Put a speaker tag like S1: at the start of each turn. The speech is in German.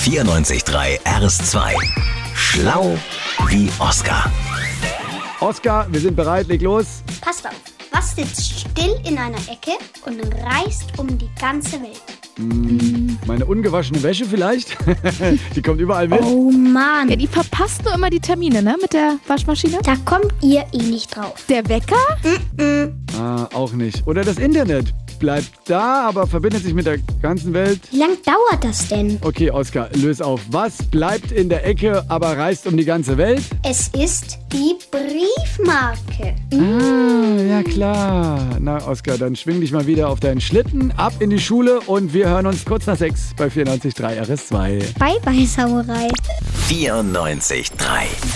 S1: 94.3 RS2. Schlau wie Oscar.
S2: Oskar, wir sind bereit, leg los.
S3: Passt auf, was sitzt still in einer Ecke und reist um die ganze Welt?
S2: Meine ungewaschene Wäsche vielleicht? Die kommt überall mit.
S3: Oh Mann,
S4: Ja, die verpasst nur immer die Termine, ne? Mit der Waschmaschine.
S3: da kommt ihr nicht drauf.
S4: Der Wecker?
S2: Auch nicht. Oder das Internet. Bleibt da, aber verbindet sich mit der ganzen Welt.
S3: Wie lang dauert das denn?
S2: Okay, Oskar, löse auf. Was bleibt in der Ecke, aber reist um die ganze Welt?
S3: Es ist die Briefmarke.
S2: Ja klar. Na, Oskar, dann schwing dich mal wieder auf deinen Schlitten, ab in die Schule und wir hören uns kurz nach 6 bei 94.3 RS2.
S3: Bye bye, Sauerei.
S1: 94.3